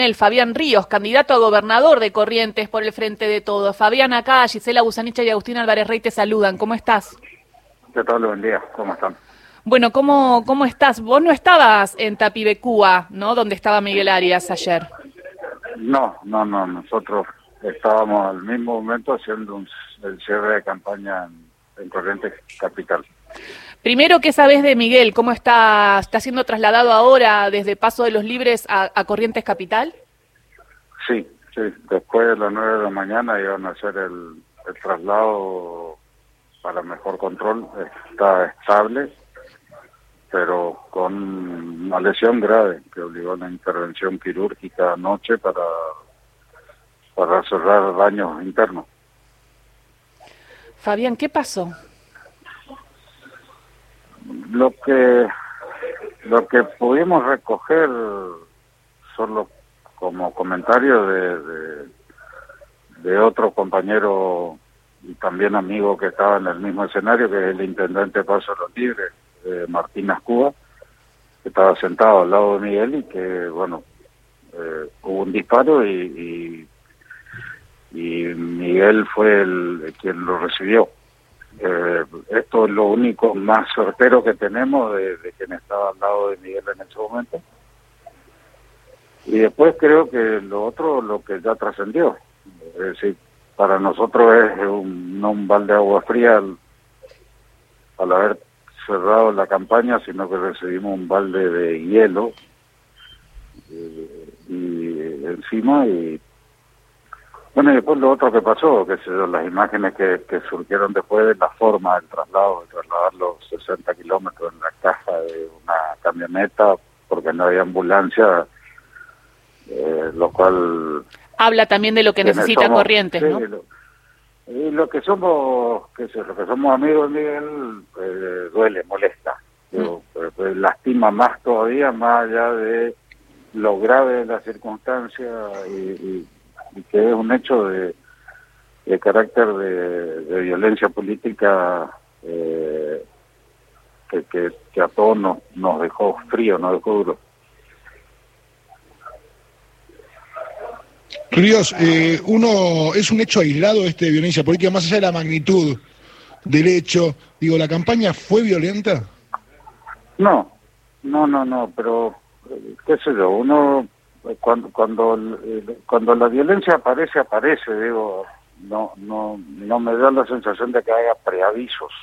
El Fabián Ríos, candidato a gobernador de Corrientes por el Frente de Todos. Fabián, acá Gisela Busanicha y Agustín Álvarez Rey te saludan. ¿Cómo estás? ¿Qué tal? Buen día. ¿Cómo están? Bueno, ¿cómo estás? Vos no estabas en Tapibecúa, ¿no? Donde estaba Miguel Arias ayer. No. Nosotros estábamos al mismo momento haciendo el cierre de campaña en Corrientes Capital. Primero, ¿qué sabés de Miguel? ¿Cómo está siendo trasladado ahora desde Paso de los Libres a Corrientes Capital? Sí. Después de las 9 de la mañana iban a hacer el traslado para mejor control. Está estable, pero con una lesión grave que obligó a una intervención quirúrgica anoche para cerrar daños internos. Fabián, ¿qué pasó? Lo que pudimos recoger solo como comentario de otro compañero y también amigo que estaba en el mismo escenario, que es el intendente de Paso de los Libres, Martín Ascúa, que estaba sentado al lado de Miguel y que, bueno, hubo un disparo y Miguel fue quien lo recibió. Esto es lo único más certero que tenemos de quien estaba al lado de Miguel en ese momento. Y después creo que lo otro, lo que ya trascendió. Es decir, para nosotros es no un balde de agua fría al haber cerrado la campaña, sino que recibimos un balde de hielo y encima y bueno, y después lo otro que pasó, que las imágenes que surgieron después de la forma del traslado, de trasladar los 60 kilómetros en la caja de una camioneta, porque no había ambulancia, lo cual... Habla también de lo que necesita Corrientes, ¿no? Y lo que somos, lo que somos amigos de Miguel, duele, molesta. Pues lastima más todavía, más allá de lo grave de la circunstancia y que es un hecho de carácter de violencia política que a todos nos dejó frío, nos dejó duro. Ríos, es un hecho aislado de violencia política, más allá de la magnitud del hecho. Digo, ¿la campaña fue violenta? No, pero qué sé yo, uno cuando la violencia aparece, digo, no me da la sensación de que haya preavisos.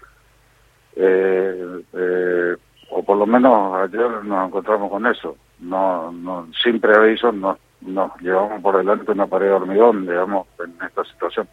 O por lo menos ayer nos encontramos con eso. No, sin preavisos nos llevamos por delante una pared de hormigón, digamos, en esta situación.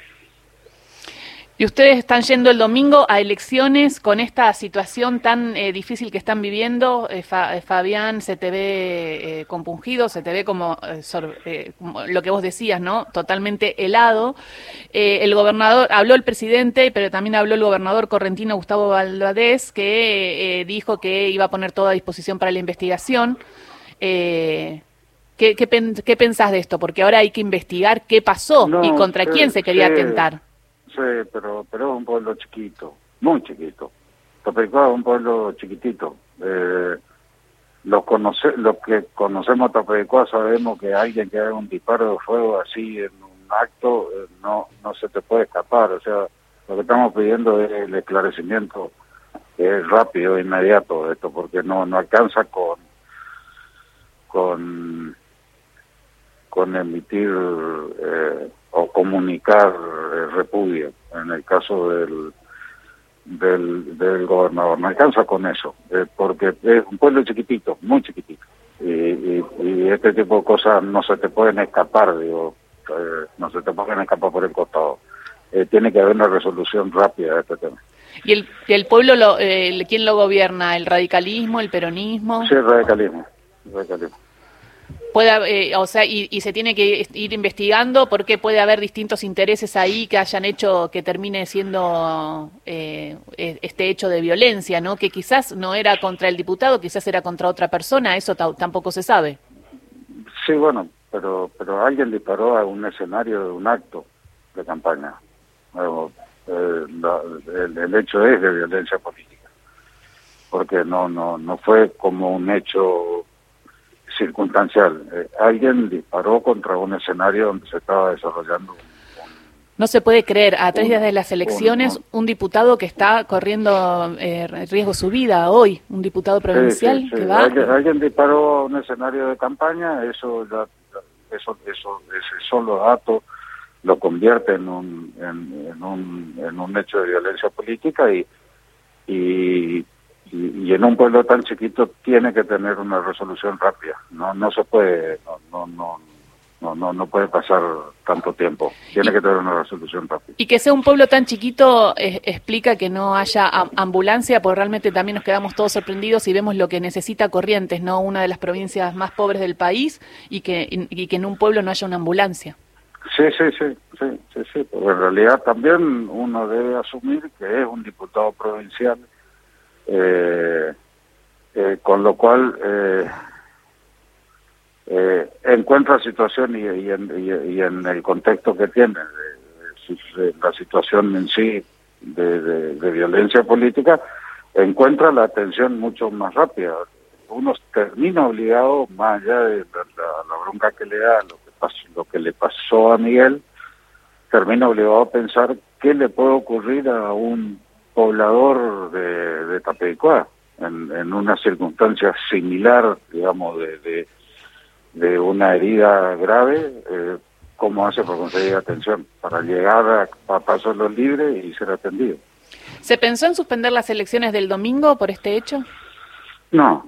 Y ustedes están yendo el domingo a elecciones con esta situación tan difícil que están viviendo. Fabián, se te ve compungido, se te ve como lo que vos decías, ¿no? Totalmente helado. El gobernador, habló el presidente, pero también habló el gobernador correntino Gustavo Valdés, que dijo que iba a poner todo a disposición para la investigación. ¿Qué pensás de esto? Porque ahora hay que investigar qué pasó y contra quién se quería atentar. Sí, pero es un pueblo chiquito, muy chiquito. Tapecua es un pueblo chiquitito. Los que conocemos Tapecua sabemos que alguien que haga un disparo de fuego así en un acto no se te puede escapar. O sea, lo que estamos pidiendo es el esclarecimiento rápido, inmediato de esto, porque no alcanza con emitir o comunicar repudio en el caso del gobernador. No alcanza con eso, porque es un pueblo chiquitito, muy chiquitito, y este tipo de cosas no se te pueden escapar, no se te pueden escapar por el costado. Tiene que haber una resolución rápida de este tema. ¿Y el pueblo, quién lo gobierna? ¿El radicalismo, el peronismo? Sí, el radicalismo. Y se tiene que ir investigando porque puede haber distintos intereses ahí que hayan hecho que termine siendo este hecho de violencia, ¿no? Que quizás no era contra el diputado, quizás era contra otra persona, eso tampoco se sabe. Sí, bueno, pero alguien disparó a un escenario de un acto de campaña. El hecho es de violencia política, porque no fue como un hecho circunstancial. Alguien disparó contra un escenario donde se estaba desarrollando. No se puede creer, a 3 días de las elecciones, un diputado que está corriendo riesgo su vida hoy, un diputado provincial que va... Alguien disparó a un escenario de campaña, ese solo dato lo convierte en un hecho de violencia política y en un pueblo tan chiquito tiene que tener una resolución rápida. No se puede, no puede pasar tanto tiempo. Tiene que tener una resolución rápida. Y que sea un pueblo tan chiquito explica que no haya ambulancia, porque realmente también nos quedamos todos sorprendidos y vemos lo que necesita Corrientes, ¿no? Una de las provincias más pobres del país, y que en un pueblo no haya una ambulancia. Sí, porque en realidad también uno debe asumir que es un diputado provincial, con lo cual encuentra situación y en el contexto que tiene, la situación en sí de violencia política, encuentra la atención mucho más rápida. Uno termina obligado, más allá de la bronca que le da, lo que le pasó a Miguel, termina obligado a pensar qué le puede ocurrir a un poblador de Tapecuá en una circunstancia similar, digamos, de una herida grave, cómo hace para conseguir atención, para llegar a Paso de los Libres y ser atendido. ¿Se pensó en suspender las elecciones del domingo por este hecho? No,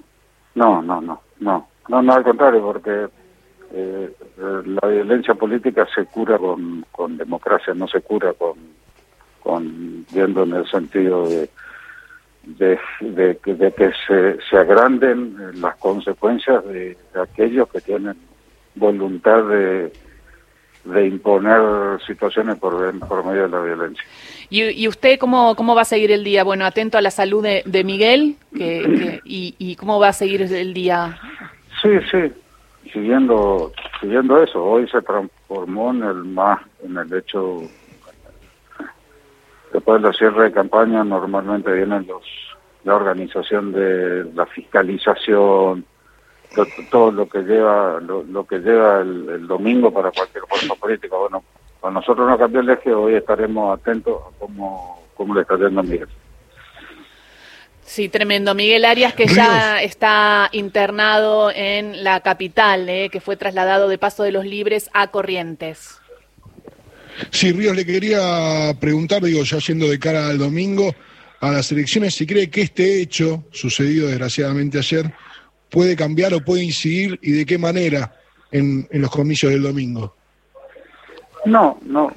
al contrario, porque la violencia política se cura con democracia, no se cura con viendo en el sentido de que se agranden las consecuencias de aquellos que tienen voluntad de imponer situaciones por medio de la violencia. ¿Y usted cómo va a seguir el día? Bueno, atento a la salud de Miguel, y cómo va a seguir el día. Sí, siguiendo eso. Hoy se transformó en el hecho. Después de la cierre de campaña normalmente vienen la organización de la fiscalización, todo lo que lleva el domingo para cualquier fuerza política. Bueno, con nosotros no cambió el eje, hoy estaremos atentos a cómo le está yendo a Miguel. Sí, tremendo. Miguel Arias, que ya está internado en la capital, que fue trasladado de Paso de los Libres a Corrientes. Sí, Ríos, le quería preguntar, ya yendo de cara al domingo, a las elecciones, si cree que este hecho, sucedido desgraciadamente ayer, puede cambiar o puede incidir, y de qué manera, en los comicios del domingo. No,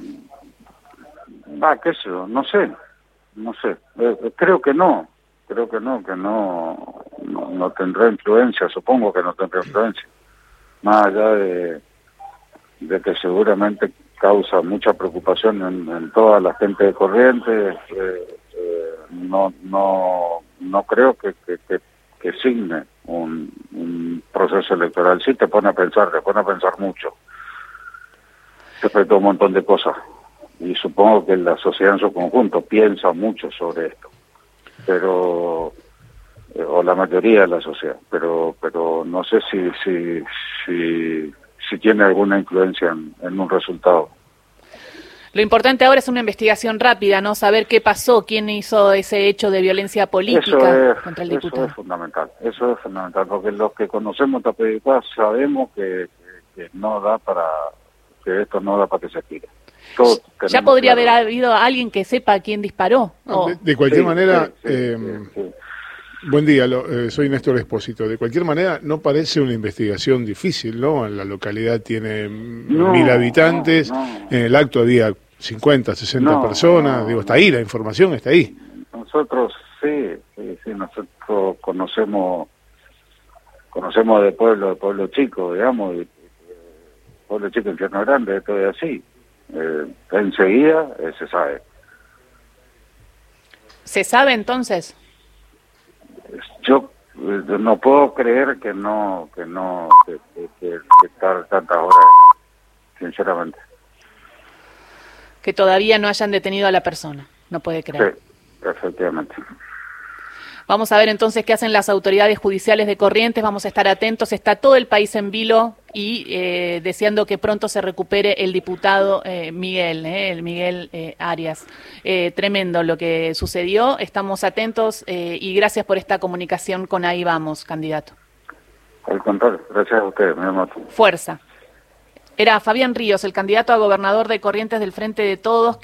qué sé yo, no sé, creo que no tendrá influencia, supongo que no tendrá influencia, más allá de que seguramente causa mucha preocupación en toda la gente de Corrientes. No creo que signe un proceso electoral. Sí te pone a pensar mucho respecto a un montón de cosas, y supongo que la sociedad en su conjunto piensa mucho sobre esto, pero o la mayoría de la sociedad, pero no sé si tiene alguna influencia en un resultado. Lo importante ahora es una investigación rápida, ¿no? Saber qué pasó, quién hizo ese hecho de violencia política contra el diputado. Eso es fundamental, porque los que conocemos Tapecuá sabemos que esto no da para que se tire. Ya podría haber habido alguien que sepa quién disparó. De cualquier manera, sí. Buen día, soy Néstor Espósito. De cualquier manera, no parece una investigación difícil, ¿no? La localidad tiene 1.000 habitantes, en el acto había 50, 60 personas, está ahí, la información está ahí. Nosotros nosotros conocemos de pueblo chico, digamos, y pueblo chico, infierno grande, todo es así. Enseguida se sabe. ¿Se sabe entonces? Yo no puedo creer que estar tantas horas, sinceramente. Que todavía no hayan detenido a la persona, no puede creer. Sí, efectivamente. Vamos a ver entonces qué hacen las autoridades judiciales de Corrientes, vamos a estar atentos, está todo el país en vilo y deseando que pronto se recupere el diputado Miguel, el Miguel Arias. Tremendo lo que sucedió, estamos atentos y gracias por esta comunicación con Ahí Vamos, candidato. Al contrario, gracias a ustedes, mi amor. Fuerza. Era Fabián Ríos, el candidato a gobernador de Corrientes del Frente de Todos.